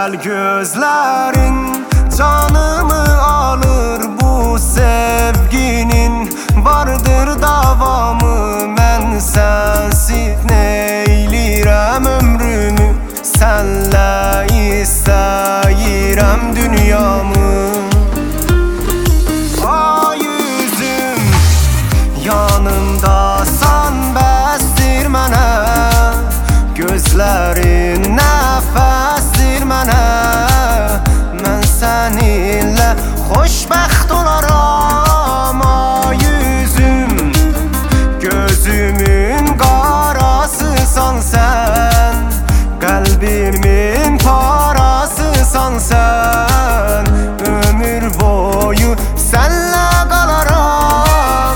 Güzel gözlerin canımı alır, bu sevginin vardır davamı. Ben sensiz neylirem ömrümü, senle istəyirəm dünyamı. Ay yüzüm yanımdasan bəsdir mənə, gözlərin nəfəsdir mənə. Mən səninlə xoşbəxt olaram. Ay yüzüm gözümün qarasısan sən, qəlbimin parasısan sən. Ömür boyu sənlə qalaram.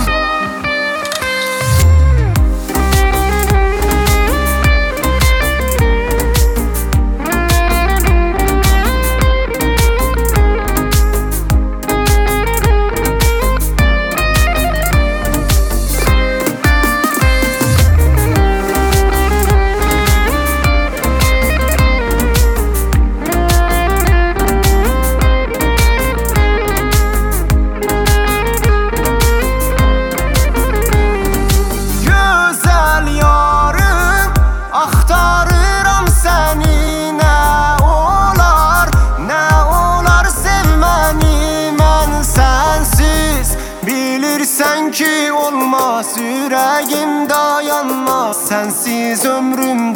Bilirsən ki olmaz, ürəyim dayanmaz, sensiz ömrüm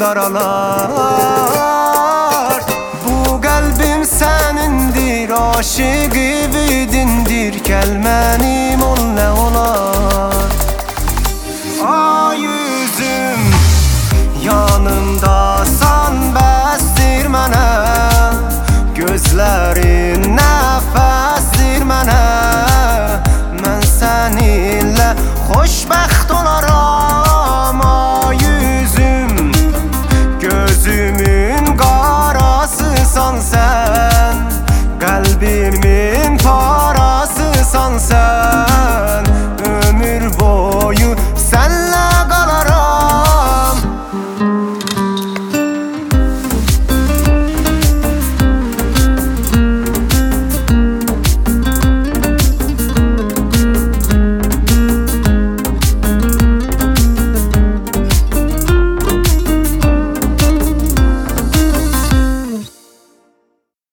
daralar. Bu qəlbim sənindir, aşık evidindir, gəl mənim ol nə olar. Ay yüzüm yanımdasan bəsdir mənə, gözlərin nəfəsdir mənə. Mən səninlə xoşbəxt olaram.